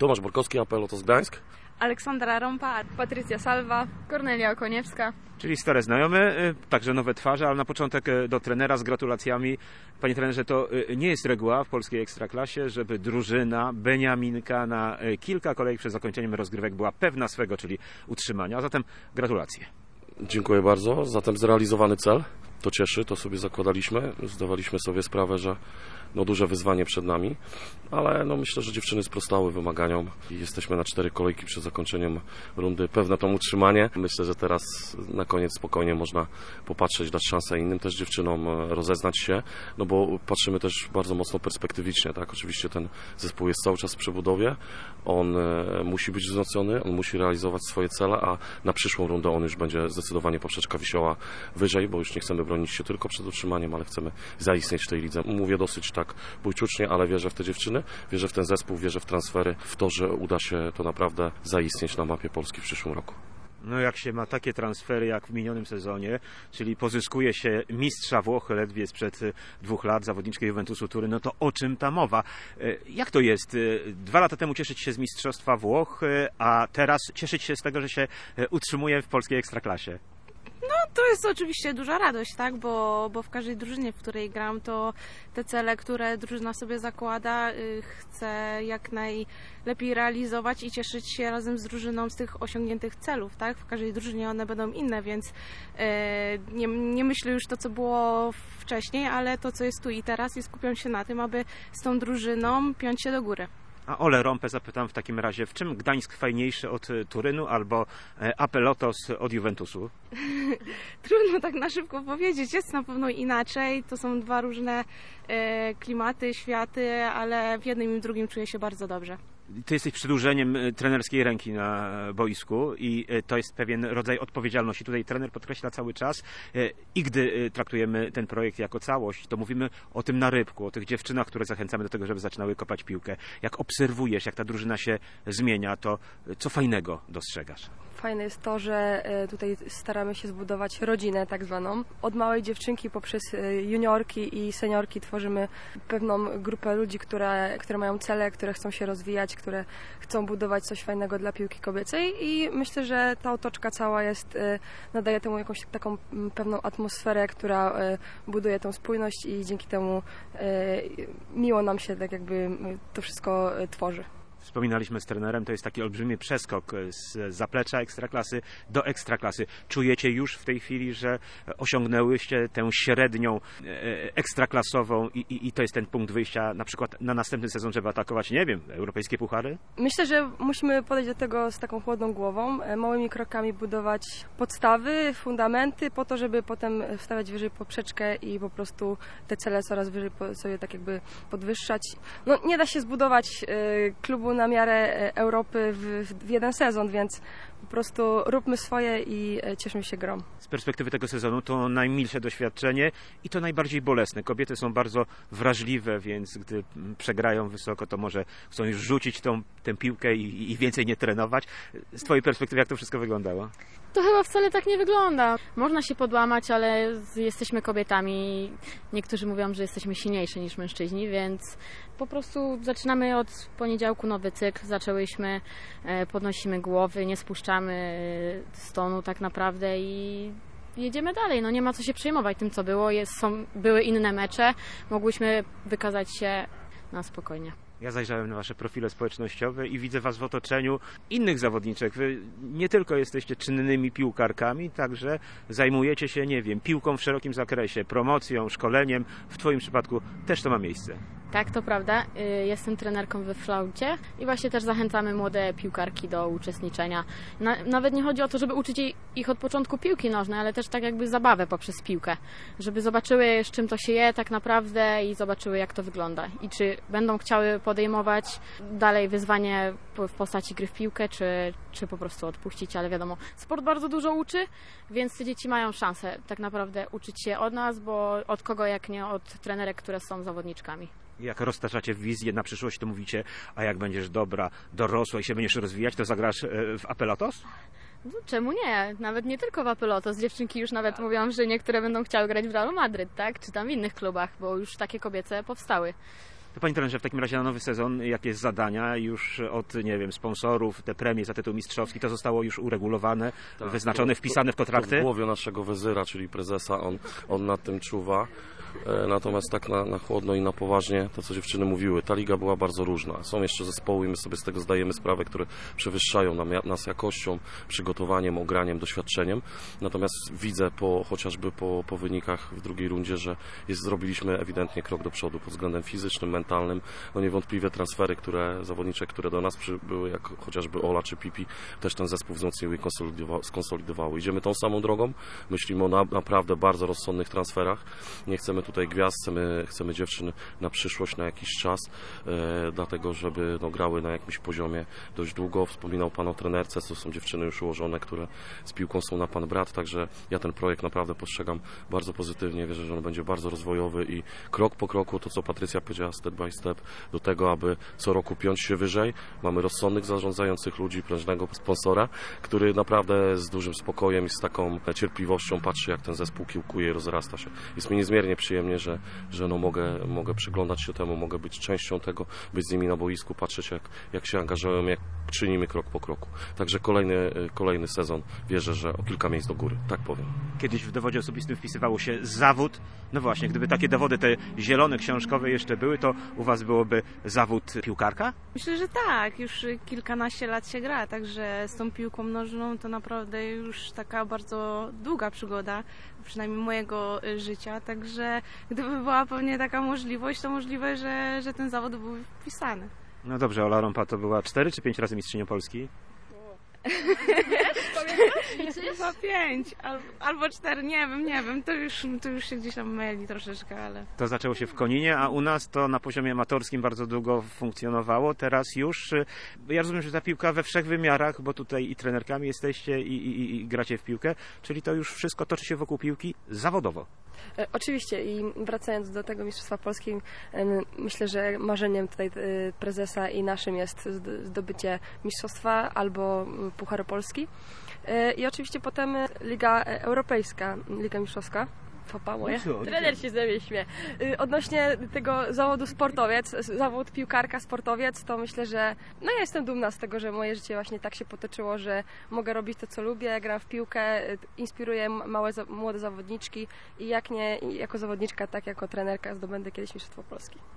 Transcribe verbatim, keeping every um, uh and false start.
Tomasz Borkowski, Apelotos Gdańsk. Aleksandra Rąpa, Patrycja Salwa, Kornelia Okoniewska. Czyli stare znajome, także nowe twarze, ale na początek do trenera z gratulacjami. Panie trenerze, to nie jest reguła w polskiej ekstraklasie, żeby drużyna, beniaminka na kilka kolejek przed zakończeniem rozgrywek była pewna swego, czyli utrzymania. A zatem gratulacje. Dziękuję bardzo. Zatem zrealizowany cel. To cieszy, to sobie zakładaliśmy. Zdawaliśmy sobie sprawę, że no, duże wyzwanie przed nami, ale no, myślę, że dziewczyny sprostały wymaganiom i jesteśmy na cztery kolejki przed zakończeniem rundy. Pewne to utrzymanie. Myślę, że teraz na koniec spokojnie można popatrzeć, dać szansę innym też dziewczynom, rozeznać się, no bo patrzymy też bardzo mocno perspektywicznie, tak? Oczywiście ten zespół jest cały czas w przebudowie, on musi być wzmocniony, on musi realizować swoje cele, a na przyszłą rundę on już będzie zdecydowanie poprzeczka wisiała wyżej, bo już nie chcemy bronić się tylko przed utrzymaniem, ale chcemy zaistnieć w tej lidze. Mówię dosyć tak bójczucznie, ale wierzę w te dziewczyny, wierzę w ten zespół, wierzę w transfery, w to, że uda się to naprawdę zaistnieć na mapie Polski w przyszłym roku. No jak się ma takie transfery jak w minionym sezonie, czyli pozyskuje się mistrza Włoch ledwie sprzed dwóch lat, zawodniczkę Juventusu Turyn, no to o czym ta mowa? Jak to jest? Dwa lata temu cieszyć się z mistrzostwa Włoch, a teraz cieszyć się z tego, że się utrzymuje w polskiej ekstraklasie? No to jest oczywiście duża radość, tak, bo, bo w każdej drużynie, w której gram, to te cele, które drużyna sobie zakłada, y, chcę jak najlepiej realizować i cieszyć się razem z drużyną z tych osiągniętych celów, tak, w każdej drużynie one będą inne, więc y, nie, nie myślę już to, co było wcześniej, ale to, co jest tu i teraz i skupiam się na tym, aby z tą drużyną piąć się do góry. A Olę Rąpę zapytam w takim razie, w czym Gdańsk fajniejszy od Turynu albo Apelotos od Juventusu? Trudno tak na szybko powiedzieć, jest na pewno inaczej, to są dwa różne e, klimaty, światy, ale w jednym i drugim czuję się bardzo dobrze. Ty jesteś przedłużeniem trenerskiej ręki na boisku i to jest pewien rodzaj odpowiedzialności. Tutaj trener podkreśla cały czas i gdy traktujemy ten projekt jako całość, to mówimy o tym narybku, o tych dziewczynach, które zachęcamy do tego, żeby zaczynały kopać piłkę. Jak obserwujesz, jak ta drużyna się zmienia, to co fajnego dostrzegasz? Fajne jest to, że tutaj staramy się zbudować rodzinę tak zwaną. Od małej dziewczynki poprzez juniorki i seniorki tworzymy pewną grupę ludzi, które, które mają cele, które chcą się rozwijać, które chcą budować coś fajnego dla piłki kobiecej i myślę, że ta otoczka cała jest, nadaje temu jakąś taką pewną atmosferę, która buduje tą spójność i dzięki temu miło nam się tak jakby to wszystko tworzy. Wspominaliśmy z trenerem, to jest taki olbrzymi przeskok z zaplecza ekstraklasy do ekstraklasy. Czujecie już w tej chwili, że osiągnęłyście tę średnią ekstraklasową i, i, i to jest ten punkt wyjścia na przykład na następny sezon, żeby atakować, nie wiem, europejskie puchary? Myślę, że musimy podejść do tego z taką chłodną głową, małymi krokami budować podstawy, fundamenty po to, żeby potem wstawiać wyżej poprzeczkę i po prostu te cele coraz wyżej sobie tak jakby podwyższać. No nie da się zbudować klubu na miarę Europy w, w jeden sezon, więc po prostu róbmy swoje i cieszmy się grą. Z perspektywy tego sezonu to najmilsze doświadczenie i to najbardziej bolesne. Kobiety są bardzo wrażliwe, więc gdy przegrają wysoko, to może chcą już rzucić tą, tę piłkę i, i więcej nie trenować. Z twojej perspektywy jak to wszystko wyglądało? To chyba wcale tak nie wygląda. Można się podłamać, ale jesteśmy kobietami. Niektórzy mówią, że jesteśmy silniejsze niż mężczyźni, więc po prostu zaczynamy od poniedziałku nowy cykl. Zaczęłyśmy, podnosimy głowy, nie spuszczamy z tonu tak naprawdę i jedziemy dalej. No nie ma co się przejmować tym, co było. Jest, są, były inne mecze. Mogłyśmy wykazać się na spokojnie. Ja zajrzałem na wasze profile społecznościowe i widzę was w otoczeniu innych zawodniczek. Wy nie tylko jesteście czynnymi piłkarkami, także zajmujecie się, nie wiem, piłką w szerokim zakresie, promocją, szkoleniem. W twoim przypadku też to ma miejsce. Tak, to prawda. Jestem trenerką we flaucie i właśnie też zachęcamy młode piłkarki do uczestniczenia. Na, nawet nie chodzi o to, żeby uczyć ich od początku piłki nożnej, ale też tak jakby zabawę poprzez piłkę. Żeby zobaczyły, z czym to się je tak naprawdę i zobaczyły, jak to wygląda. I czy będą chciały podejmować dalej wyzwanie w postaci gry w piłkę, czy, czy po prostu odpuścić, ale wiadomo, sport bardzo dużo uczy, więc te dzieci mają szansę tak naprawdę uczyć się od nas, bo od kogo jak nie od trenerek, które są zawodniczkami. Jak roztaczacie wizję na przyszłość, to mówicie, a jak będziesz dobra, dorosła i się będziesz rozwijać, to zagrasz w Apelotos? No, czemu nie? Nawet nie tylko w Apelotos. Dziewczynki już nawet mówią, że niektóre będą chciały grać w Realu Madryt, tak? Czy tam w innych klubach, bo już takie kobiece powstały. To panie trenerze, w takim razie na nowy sezon jakieś zadania już od, nie wiem, sponsorów, te premie za tytuł mistrzowski, to zostało już uregulowane, Tak, wyznaczone, to- wpisane w To kontrakty? w głowie naszego wezyra, czyli prezesa, on, on nad tym czuwa. E, Natomiast tak na, na chłodno i na poważnie, to co dziewczyny mówiły, ta liga była bardzo różna. Są jeszcze zespoły i my sobie z tego zdajemy sprawę, które przewyższają nam, nas jakością, przygotowaniem, ograniem, doświadczeniem. Natomiast widzę po, chociażby po, po wynikach w drugiej rundzie, że jest, zrobiliśmy ewidentnie krok do przodu pod względem fizycznym, mentalnym. No niewątpliwie transfery, które, zawodnicze, które do nas przybyły, jak chociażby Ola czy Pipi, też ten zespół wzmocniły i konsolidowa- skonsolidowały. Idziemy tą samą drogą, myślimy o na, naprawdę bardzo rozsądnych transferach. Nie chcemy tutaj gwiazd, chcemy, chcemy dziewczyn na przyszłość, na jakiś czas, e, dlatego żeby no, grały na jakimś poziomie dość długo. Wspominał Pan o trenerce, to są dziewczyny już ułożone, które z piłką są na Pan brat, także ja ten projekt naprawdę postrzegam bardzo pozytywnie. Wierzę, że on będzie bardzo rozwojowy i krok po kroku, to co Patrycja powiedziała, step by step, do tego, aby co roku piąć się wyżej. Mamy rozsądnych zarządzających ludzi, prężnego sponsora, który naprawdę z dużym spokojem i z taką cierpliwością patrzy, jak ten zespół kiełkuje i rozrasta się. Jest mi niezmiernie przyjemnie, że, że no mogę, mogę przyglądać się temu, mogę być częścią tego, być z nimi na boisku, patrzeć jak, jak się angażują, jak czynimy krok po kroku. Także kolejny, kolejny sezon wierzę, że o kilka miejsc do góry, tak powiem. Kiedyś w dowodzie osobistym wpisywało się zawód. No właśnie, gdyby takie dowody, te zielone, książkowe jeszcze były, to u was byłoby zawód piłkarka? Myślę, że tak, już kilkanaście lat się gra, także z tą piłką nożną to naprawdę już taka bardzo długa przygoda, przynajmniej mojego y, życia, także gdyby była pewnie taka możliwość, to możliwe, że, że ten zawód byłby wpisany. No dobrze, Ola Rompa to była cztery czy pięć razy mistrzynią Polski? Chyba pięć, albo, albo cztery, nie wiem, nie wiem, to już, to już się gdzieś tam myli troszeczkę, ale... To zaczęło się w Koninie, a u nas to na poziomie amatorskim bardzo długo funkcjonowało. Teraz już, y, ja rozumiem, że ta piłka we wszech wymiarach, bo tutaj i trenerkami jesteście i, i, i gracie w piłkę, czyli to już wszystko toczy się wokół piłki zawodowo. E, Oczywiście i wracając do tego Mistrzostwa Polski, em, myślę, że marzeniem tutaj e, prezesa i naszym jest zd- zdobycie Mistrzostwa albo m, Pucharu Polski. E, I oczywiście potem e, Liga e, Europejska, Liga Mistrzowska. Fopa moja. Trener się ze mnie śmie. Y, Odnośnie tego zawodu sportowiec, zawód piłkarka sportowiec, to myślę, że no ja jestem dumna z tego, że moje życie właśnie tak się potoczyło, że mogę robić to, co lubię, gram w piłkę, y, inspiruję małe, za- młode zawodniczki i jak nie jako zawodniczka, tak jako trenerka zdobędę kiedyś Mistrzostwo Polski.